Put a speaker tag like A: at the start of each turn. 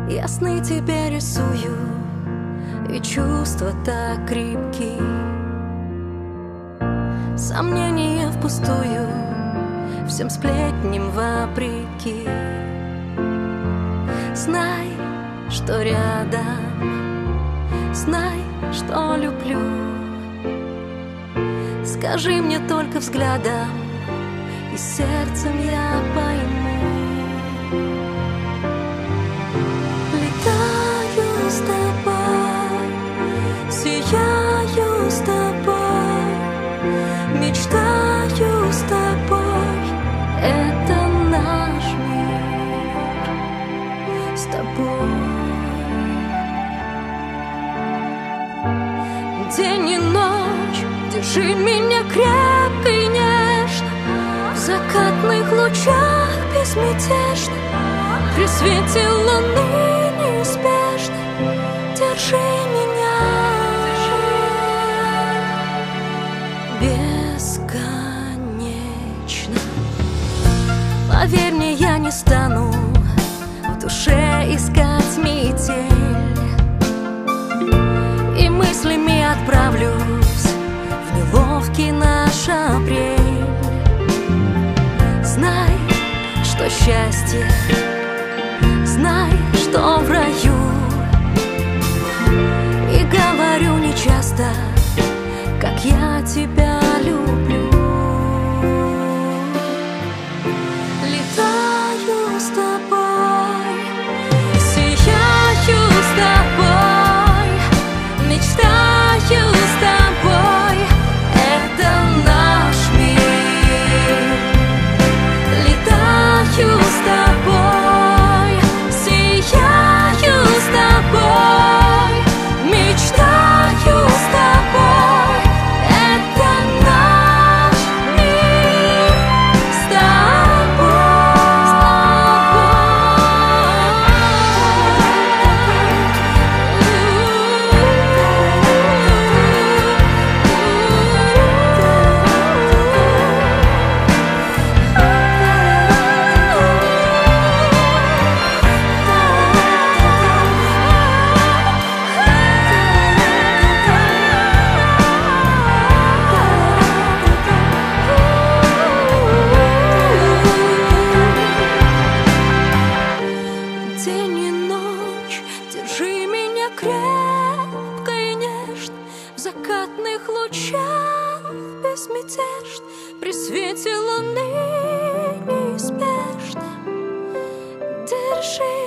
A: Я сны тебе рисую, и чувства так крепки. Сомнения впустую, всем сплетням вопреки. Знай, что рядом, знай, что люблю. Скажи мне только взглядом, и сердцем я пойму. Летаю с тобой, сияю с тобой, мечтаю с тобой. Это наш мир с тобой. День и ночь держи меня крепко и нежно, в закатных лучах безмятежно, при свете луны неизбежно. Держи меня бесконечно. Поверь мне, я не стану в душе искать метель, и мыслями отправлюсь в неловкий наш апрель. Знай, что счастье, знай, что в раю. И говорю нечасто, как я тебя люблю. Летаю с тобой, сияю с тобой, мечтаю с тобой. Это наш мир. Летаю с тобой, сияю с тобой, мечтаю с тобой. Это наш мир с День и ночь держи меня крепко и нежно, в закатных лучах безмятежно, при свете луны неизбежно. Держи